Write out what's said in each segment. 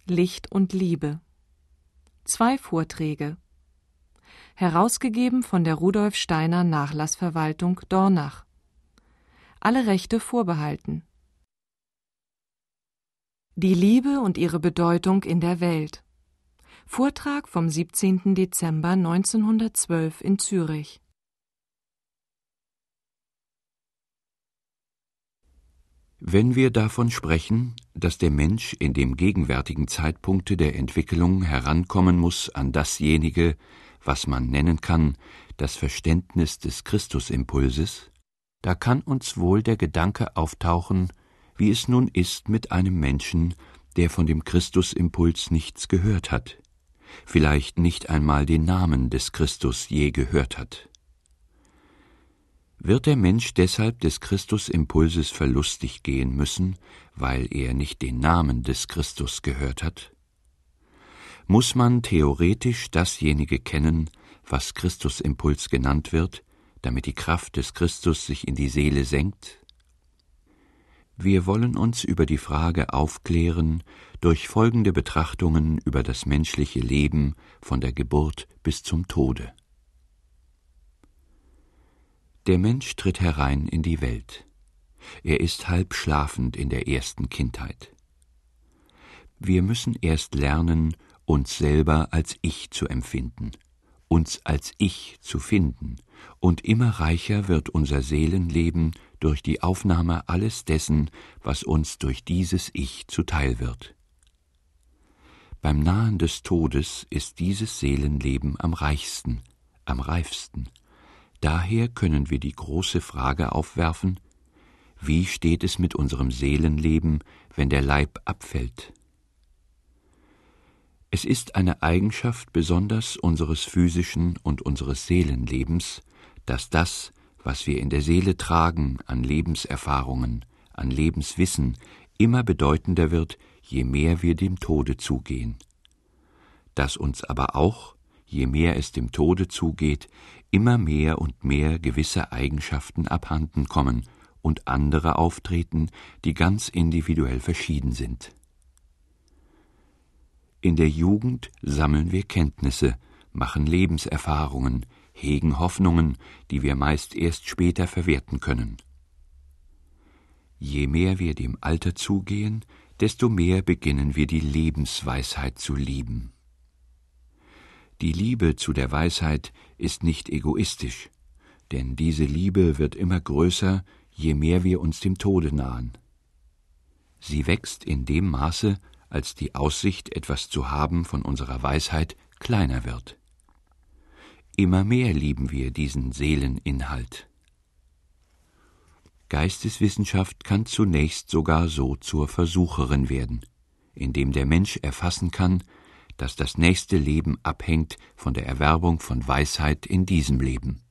Licht und Liebe. 2 Vorträge. Herausgegeben von der Rudolf Steiner Nachlassverwaltung Dornach. Alle Rechte vorbehalten. Die Liebe und ihre Bedeutung in der Welt. Vortrag vom 17. Dezember 1912 in Zürich. Wenn wir davon sprechen, dass der Mensch in dem gegenwärtigen Zeitpunkte der Entwicklung herankommen muss an dasjenige, was man nennen kann, das Verständnis des Christusimpulses, da kann uns wohl der Gedanke auftauchen, wie es nun ist mit einem Menschen, der von dem Christusimpuls nichts gehört hat, vielleicht nicht einmal den Namen des Christus je gehört hat. Wird der Mensch deshalb des Christusimpulses verlustig gehen müssen, weil er nicht den Namen des Christus gehört hat? Muss man theoretisch dasjenige kennen, was Christusimpuls genannt wird, damit die Kraft des Christus sich in die Seele senkt? Wir wollen uns über die Frage aufklären durch folgende Betrachtungen über das menschliche Leben von der Geburt bis zum Tode. Der Mensch tritt herein in die Welt. Er ist halb schlafend in der ersten Kindheit. Wir müssen erst lernen, uns selber als Ich zu empfinden, uns als Ich zu finden, und immer reicher wird unser Seelenleben durch die Aufnahme alles dessen, was uns durch dieses Ich zuteil wird. Beim Nahen des Todes ist dieses Seelenleben am reichsten, am reifsten. Daher können wir die große Frage aufwerfen: Wie steht es mit unserem Seelenleben, wenn der Leib abfällt? Es ist eine Eigenschaft besonders unseres physischen und unseres Seelenlebens, dass das, was wir in der Seele tragen an Lebenserfahrungen, an Lebenswissen, immer bedeutender wird, je mehr wir dem Tode zugehen. Dass uns aber auch, je mehr es dem Tode zugeht, immer mehr und mehr gewisse Eigenschaften abhanden kommen und andere auftreten, die ganz individuell verschieden sind. In der Jugend sammeln wir Kenntnisse, machen Lebenserfahrungen, hegen Hoffnungen, die wir meist erst später verwerten können. Je mehr wir dem Alter zugehen, desto mehr beginnen wir die Lebensweisheit zu lieben. Die Liebe zu der Weisheit ist nicht egoistisch, denn diese Liebe wird immer größer, je mehr wir uns dem Tode nahen. Sie wächst in dem Maße, als die Aussicht, etwas zu haben von unserer Weisheit, kleiner wird. Immer mehr lieben wir diesen Seeleninhalt. Geisteswissenschaft kann zunächst sogar so zur Versucherin werden, indem der Mensch erfassen kann, dass das nächste Leben abhängt von der Erwerbung von Weisheit in diesem Leben.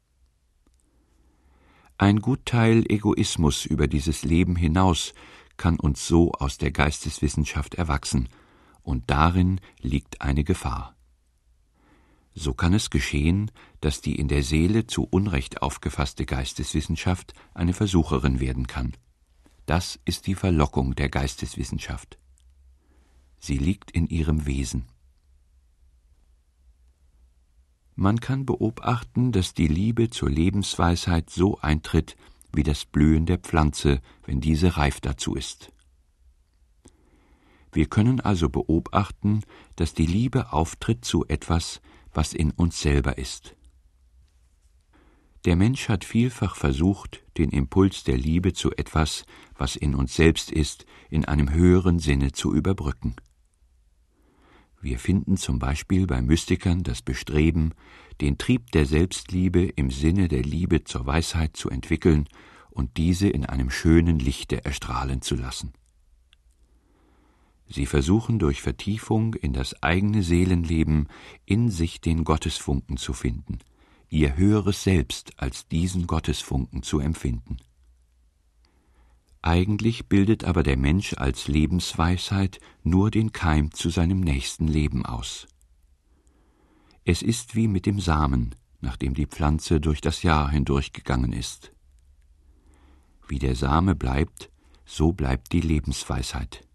Ein Gutteil Egoismus über dieses Leben hinaus kann uns so aus der Geisteswissenschaft erwachsen, und darin liegt eine Gefahr. So kann es geschehen, dass die in der Seele zu Unrecht aufgefasste Geisteswissenschaft eine Versucherin werden kann. Das ist die Verlockung der Geisteswissenschaft. Sie liegt in ihrem Wesen. Man kann beobachten, dass die Liebe zur Lebensweisheit so eintritt, wie das Blühen der Pflanze, wenn diese reif dazu ist. Wir können also beobachten, dass die Liebe auftritt zu etwas, was in uns selber ist. Der Mensch hat vielfach versucht, den Impuls der Liebe zu etwas, was in uns selbst ist, in einem höheren Sinne zu überbrücken. Wir finden zum Beispiel bei Mystikern das Bestreben, den Trieb der Selbstliebe im Sinne der Liebe zur Weisheit zu entwickeln und diese in einem schönen Lichte erstrahlen zu lassen. Sie versuchen durch Vertiefung in das eigene Seelenleben in sich den Gottesfunken zu finden, ihr höheres Selbst als diesen Gottesfunken zu empfinden. Eigentlich bildet aber der Mensch als Lebensweisheit nur den Keim zu seinem nächsten Leben aus. Es ist wie mit dem Samen, nachdem die Pflanze durch das Jahr hindurchgegangen ist. Wie der Same bleibt, so bleibt die Lebensweisheit.